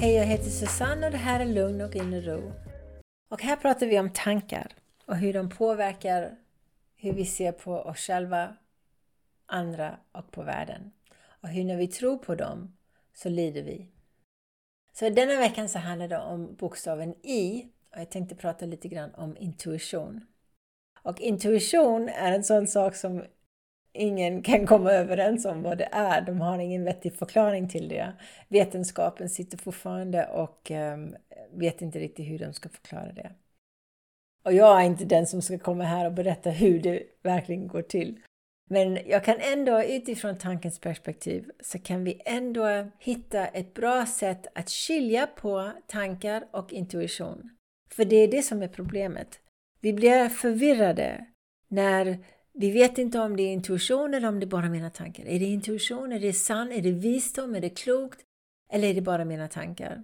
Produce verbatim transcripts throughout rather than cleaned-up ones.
Hej, jag heter Susanne och det här är Lugn och inre ro. Och här pratar vi om tankar och hur de påverkar hur vi ser på oss själva, andra och på världen. Och hur när vi tror på dem så lider vi. Så denna veckan så handlar det om bokstaven I och jag tänkte prata lite grann om intuition. Och intuition är en sån sak som ingen kan komma överens om vad det är. De har ingen vettig förklaring till det. Vetenskapen sitter fortfarande och um, vet inte riktigt hur de ska förklara det. Och jag är inte den som ska komma här och berätta hur det verkligen går till. Men jag kan ändå utifrån tankens perspektiv så kan vi ändå hitta ett bra sätt att skilja på tankar och intuition. För det är det som är problemet. Vi blir förvirrade när vi vet inte om det är intuition eller om det är bara mina tankar. Är det intuition? Är det sant? Är det visdom? Är det klokt? Eller är det bara mina tankar?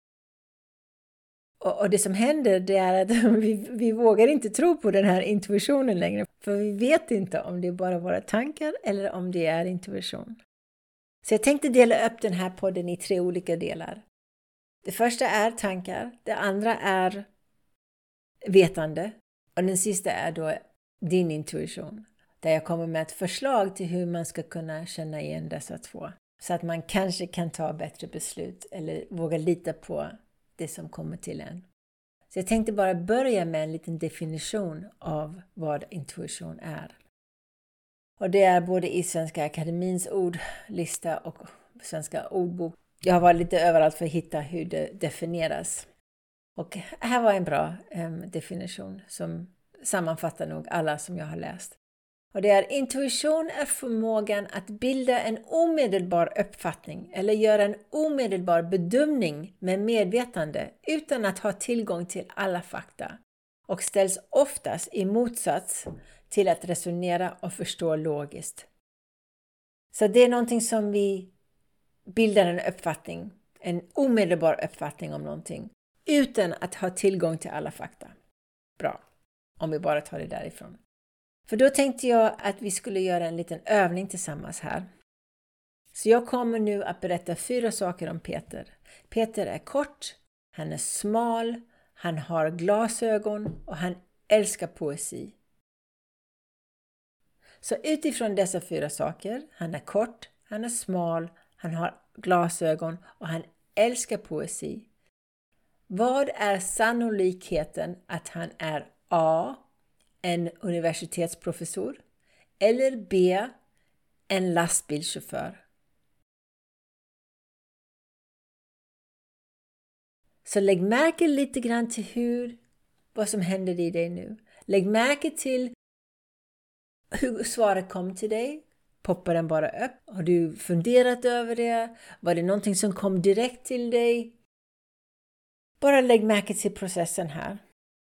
Och, och det som händer det är att vi, vi vågar inte tro på den här intuitionen längre. För vi vet inte om det är bara våra tankar eller om det är intuition. Så jag tänkte dela upp den här podden i tre olika delar. Det första är tankar. Det andra är vetande. Och den sista är då din intuition. Där jag kommer med ett förslag till hur man ska kunna känna igen dessa två. Så att man kanske kan ta bättre beslut eller våga lita på det som kommer till en. Så jag tänkte bara börja med en liten definition av vad intuition är. Och det är både i Svenska Akademins ordlista och Svenska ordbok. Jag har varit lite överallt för att hitta hur det definieras. Och här var en bra um, definition som sammanfattar nog alla som jag har läst. Och det är: intuition är förmågan att bilda en omedelbar uppfattning eller göra en omedelbar bedömning med medvetande utan att ha tillgång till alla fakta och ställs oftast i motsats till att resonera och förstå logiskt. Så det är någonting som vi bildar en uppfattning, en omedelbar uppfattning om någonting utan att ha tillgång till alla fakta. Bra, om vi bara tar det därifrån. För då tänkte jag att vi skulle göra en liten övning tillsammans här. Så jag kommer nu att berätta fyra saker om Peter. Peter är kort, han är smal, han har glasögon och han älskar poesi. Så utifrån dessa fyra saker, han är kort, han är smal, han har glasögon och han älskar poesi. Vad är sannolikheten att han är A, en universitetsprofessor, eller B, en lastbilschaufför? Så lägg märke lite grann till hur, vad som händer i dig nu. Lägg märke till hur svaret kom till dig. Poppar den bara upp? Har du funderat över det? Var det någonting som kom direkt till dig? Bara lägg märke till processen här.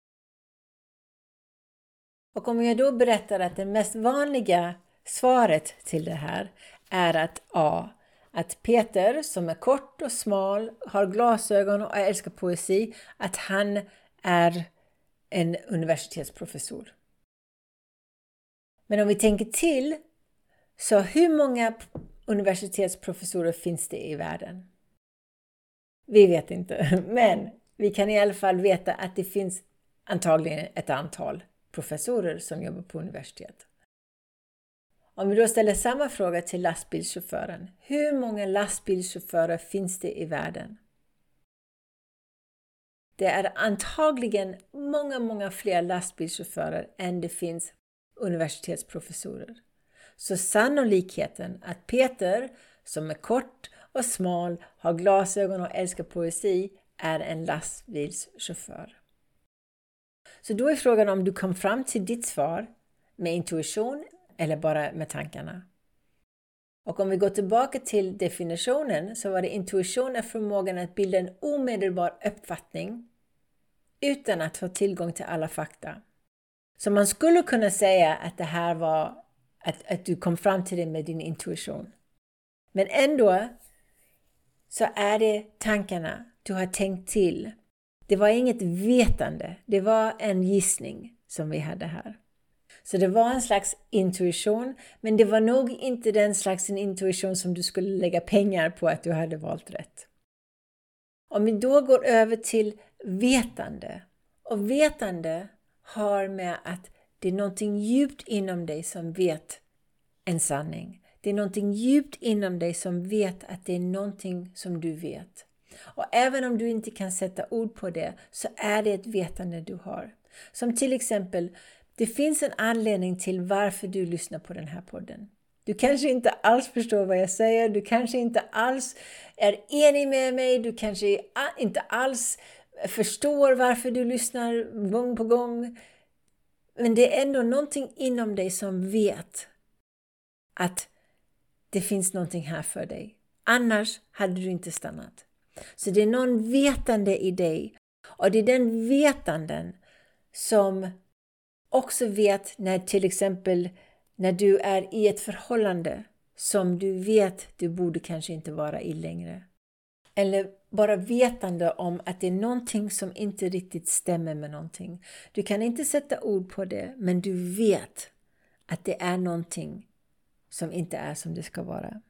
Och om jag då berättar att det mest vanliga svaret till det här är att A. Att Peter som är kort och smal, har glasögon och älskar poesi, att han är en universitetsprofessor. Men om vi tänker till, så hur många universitetsprofessorer finns det i världen? Vi vet inte, men vi kan i alla fall veta att det finns antagligen ett antal professorer som jobbar på universitet. Om vi då ställer samma fråga till lastbilschauffören. Hur många lastbilschaufförer finns det i världen? Det är antagligen många, många fler lastbilschaufförer än det finns universitetsprofessorer. Så sannolikheten att Peter, som är kort och smal, har glasögon och älskar poesi, är en lastbilschaufför. Så då är frågan om du kom fram till ditt svar med intuition eller bara med tankarna. Och om vi går tillbaka till definitionen så var det intuition är förmågan att bilda en omedelbar uppfattning utan att ha tillgång till alla fakta. Så man skulle kunna säga att det här var att, att du kom fram till det med din intuition. Men ändå så är det tankarna du har tänkt till. Det var inget vetande, det var en gissning som vi hade här. Så det var en slags intuition, men det var nog inte den slags intuition som du skulle lägga pengar på att du hade valt rätt. Om vi då går över till vetande. Och vetande har med att det är någonting djupt inom dig som vet en sanning. Det är någonting djupt inom dig som vet att det är någonting som du vet. Och även om du inte kan sätta ord på det så är det ett vetande du har. Som till exempel, det finns en anledning till varför du lyssnar på den här podden. Du kanske inte alls förstår vad jag säger. Du kanske inte alls är enig med mig. Du kanske inte alls förstår varför du lyssnar gång på gång. Men det är ändå någonting inom dig som vet att det finns någonting här för dig. Annars hade du inte stannat. Så det är någon vetande i dig. Och det är den vetanden som också vet när till exempel när du är i ett förhållande som du vet du borde kanske inte vara i längre. Eller bara vetande om att det är någonting som inte riktigt stämmer med någonting. Du kan inte sätta ord på det, men du vet att det är någonting som inte är som det ska vara.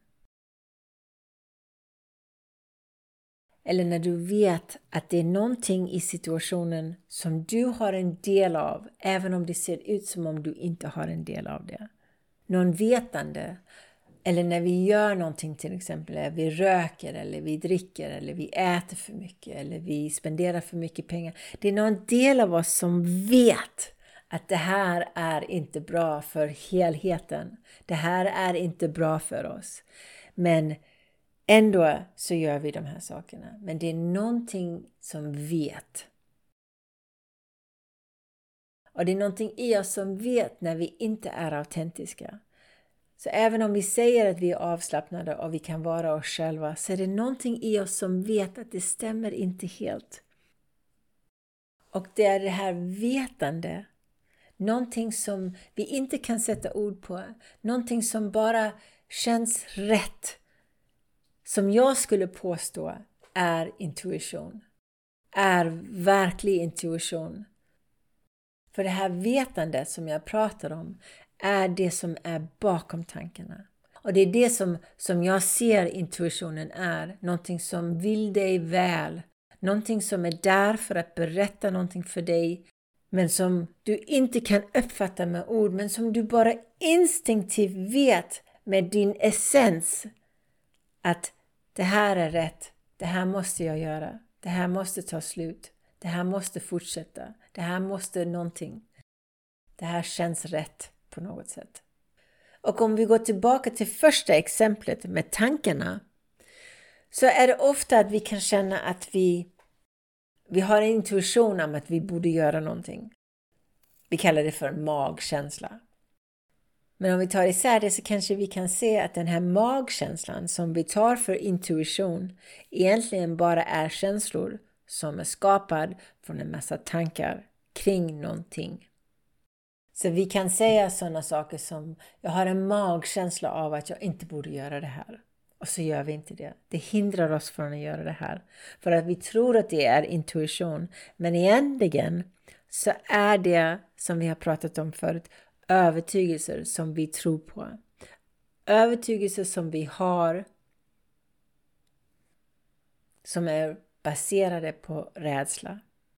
Eller när du vet att det är någonting i situationen som du har en del av, även om det ser ut som om du inte har en del av det. Någon vetande. Eller när vi gör någonting, till exempel när vi röker eller vi dricker eller vi äter för mycket eller vi spenderar för mycket pengar. Det är någon del av oss som vet att det här är inte bra för helheten. Det här är inte bra för oss. Men ändå så gör vi de här sakerna. Men det är någonting som vet. Och det är någonting i oss som vet när vi inte är autentiska. Så även om vi säger att vi är avslappnade och vi kan vara oss själva, så är det någonting i oss som vet att det stämmer inte helt. Och det är det här vetande. Någonting som vi inte kan sätta ord på. Någonting som bara känns rätt. Som jag skulle påstå är intuition. Är verklig intuition. För det här vetandet som jag pratar om är det som är bakom tankarna. Och det är det som, som jag ser intuitionen är. Någonting som vill dig väl. Någonting som är där för att berätta någonting för dig. Men som du inte kan uppfatta med ord. Men som du bara instinktivt vet med din essens. Att det här är rätt. Det här måste jag göra. Det här måste ta slut. Det här måste fortsätta. Det här måste någonting. Det här känns rätt på något sätt. Och om vi går tillbaka till första exemplet med tankarna. Så är det ofta att vi kan känna att vi, vi har en intuition om att vi borde göra någonting. Vi kallar det för magkänsla. Men om vi tar isär det så kanske vi kan se att den här magkänslan som vi tar för intuition egentligen bara är känslor som är skapad från en massa tankar kring någonting. Så vi kan säga sådana saker som jag har en magkänsla av att jag inte borde göra det här. Och så gör vi inte det. Det hindrar oss från att göra det här. För att vi tror att det är intuition. Men egentligen så är det som vi har pratat om förut. Övertygelser som vi tror på. Övertygelser som vi har. Som är baserade på rädsla.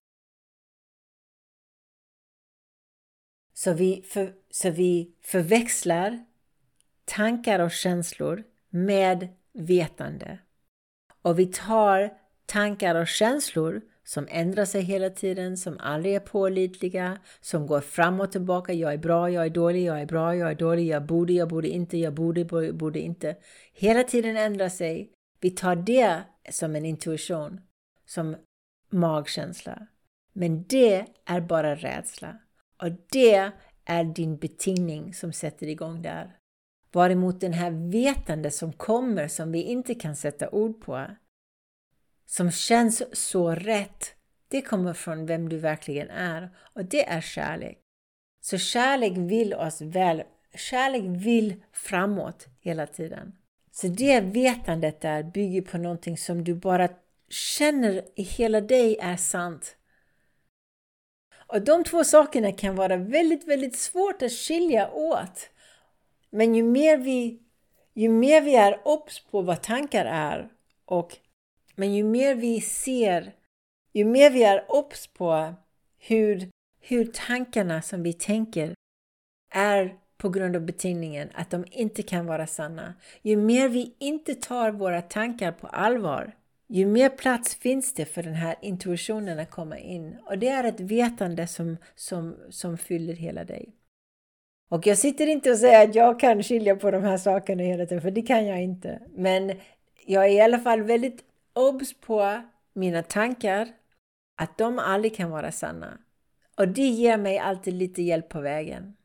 Så vi, för, så vi förväxlar tankar och känslor med vetande. Och vi tar tankar och känslor som ändrar sig hela tiden, som aldrig är pålitliga, som går fram och tillbaka. Jag är bra, jag är dålig, jag är bra, jag är dålig, jag borde, jag borde inte, jag borde, borde, borde inte. Hela tiden ändrar sig. Vi tar det som en intuition, som magkänsla. Men det är bara rädsla. Och det är din betingning som sätter igång där. Varemot den här vetande som kommer som vi inte kan sätta ord på. Som känns så rätt. Det kommer från vem du verkligen är. Och det är kärlek. Så kärlek vill oss väl. Kärlek vill framåt hela tiden. Så det vetandet där bygger på någonting som du bara känner i hela dig är sant. Och de två sakerna kan vara väldigt, väldigt svårt att skilja åt. Men ju mer vi, ju mer vi är obs på vad tankar är och Men ju mer vi ser, ju mer vi är obs på hur, hur tankarna som vi tänker är på grund av betingningen att de inte kan vara sanna. Ju mer vi inte tar våra tankar på allvar, ju mer plats finns det för den här intuitionen att komma in. Och det är ett vetande som, som, som fyller hela dig. Och jag sitter inte och säger att jag kan skilja på de här sakerna hela tiden, för det kan jag inte. Men jag är i alla fall väldigt obs på mina tankar, att de aldrig kan vara sanna. Och det ger mig alltid lite hjälp på vägen.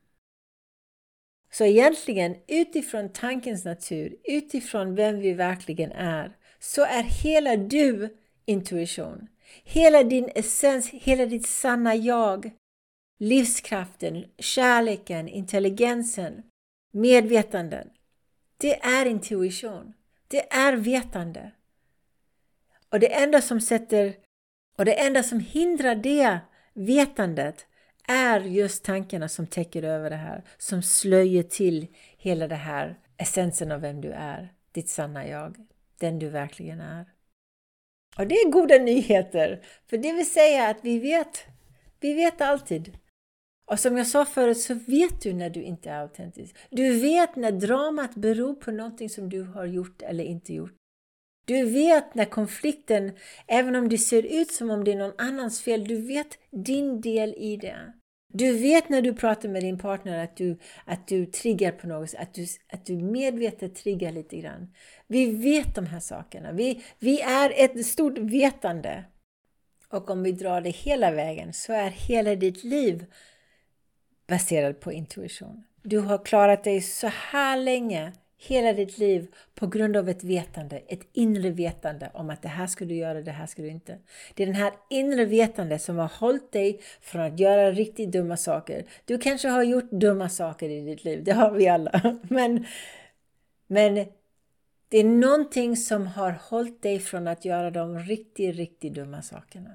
Så egentligen utifrån tankens natur, utifrån vem vi verkligen är, så är hela du intuition. Hela din essens, hela ditt sanna jag, livskraften, kärleken, intelligensen, medvetanden. Det är intuition. Det är vetande. Och det enda som sätter, och det enda som hindrar det vetandet är just tankarna som täcker över det här. Som slöjer till hela det här essensen av vem du är. Ditt sanna jag. Den du verkligen är. Och det är goda nyheter. För det vill säga att vi vet. Vi vet alltid. Och som jag sa förut, så vet du när du inte är autentisk. Du vet när dramat beror på någonting som du har gjort eller inte gjort. Du vet när konflikten, även om det ser ut som om det är någon annans fel, du vet din del i det. Du vet när du pratar med din partner att du, att du triggar på något, att du, att du medvetet triggar lite grann. Vi vet de här sakerna. Vi, vi är ett stort vetande. Och om vi drar det hela vägen så är hela ditt liv baserad på intuition. Du har klarat dig så här länge, hela ditt liv, på grund av ett vetande, ett inre vetande om att det här ska du göra, det här ska du inte. Det är den här inre vetande som har hållit dig från att göra riktigt dumma saker. Du kanske har gjort dumma saker i ditt liv, det har vi alla. Men, men det är någonting som har hållit dig från att göra de riktigt, riktigt dumma sakerna.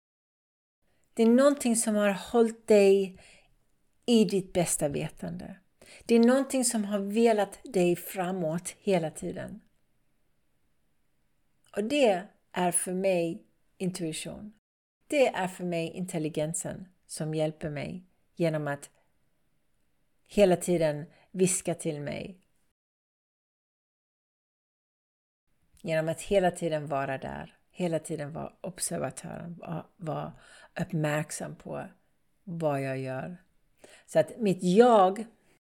Det är någonting som har hållit dig i ditt bästa vetande. Det är någonting som har velat dig framåt hela tiden. Och det är för mig intuition. Det är för mig intelligensen som hjälper mig genom att hela tiden viska till mig. Genom att hela tiden vara där. Hela tiden vara observatören. Vara uppmärksam på vad jag gör. Så att mitt jag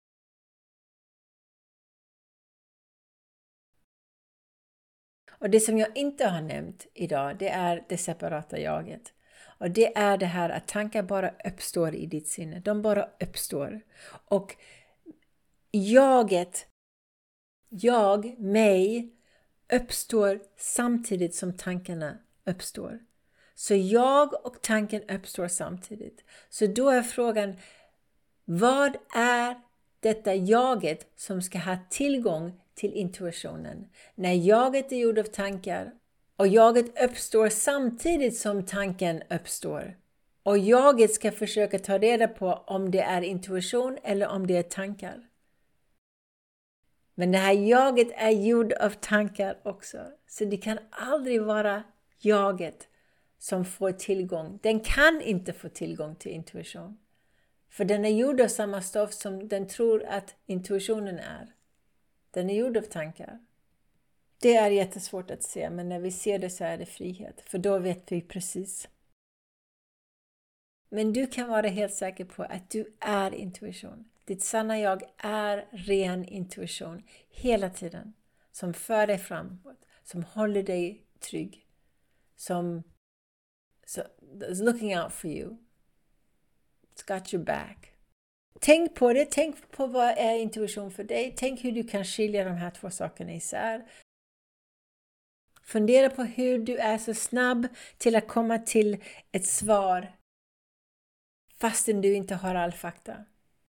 och det som jag inte har nämnt idag, det är det separata jaget. Och det är det här att tankar bara uppstår i ditt sinne. De bara uppstår. Och jaget, jag, mig, uppstår samtidigt som tankarna uppstår. Så jag och tanken uppstår samtidigt. Så då är frågan, vad är detta jaget som ska ha tillgång till intuitionen? När jaget är gjord av tankar och jaget uppstår samtidigt som tanken uppstår. Och jaget ska försöka ta reda på om det är intuition eller om det är tankar. Men det här jaget är gjord av tankar också. Så det kan aldrig vara jaget som får tillgång. Den kan inte få tillgång till intuition. För den är gjord av samma stoff som den tror att intuitionen är. Den är gjord av tankar. Det är jättesvårt att se, men när vi ser det så är det frihet. För då vet vi precis. Men du kan vara helt säker på att du är intuition. Ditt sanna jag är ren intuition hela tiden. Som för dig framåt. Som håller dig trygg. Som so, is looking out for you. It's got your back. Tänk på det. Tänk på vad är intuition för dig. Tänk hur du kan skilja de här två sakerna isär. Fundera på hur du är så snabb till att komma till ett svar fastän du inte har all fakta.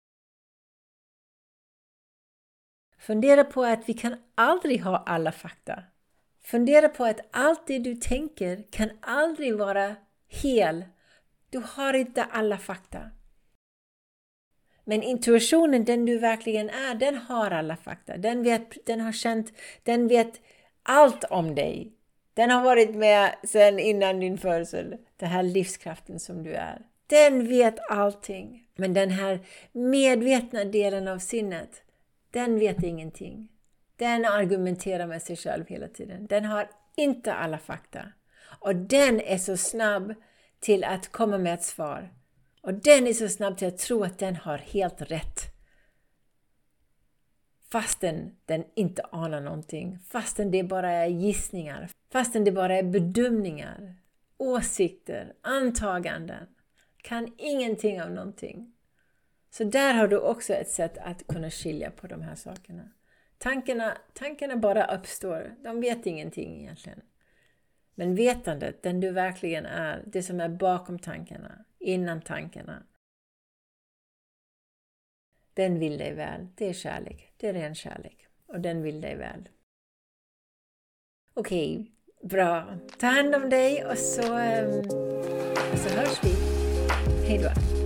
Fundera på att vi kan aldrig ha alla fakta. Fundera på att allt det du tänker kan aldrig vara hel. Du har inte alla fakta. Men intuitionen, den du verkligen är, den har alla fakta. Den vet, den har känt, den vet allt om dig. Den har varit med sedan innan din födsel. Den här livskraften som du är. Den vet allting. Men den här medvetna delen av sinnet, den vet ingenting. Den argumenterar med sig själv hela tiden. Den har inte alla fakta. Och den är så snabb till att komma med ett svar. Och den är så snabb till att tro att den har helt rätt. Fastän den inte anar någonting. Fastän det bara är gissningar. Fastän det bara är bedömningar. Åsikter. Antaganden. Kan ingenting av någonting. Så där har du också ett sätt att kunna skilja på de här sakerna. Tankarna, tankarna bara uppstår. De vet ingenting egentligen. Men vetandet, den du verkligen är, det som är bakom tankarna, innan tankarna, den vill dig väl. Det är kärlek. Det är ren kärlek. Och den vill dig väl. Okej, okay, bra. Ta hand om dig och så, um, och så hörs vi. Hej då.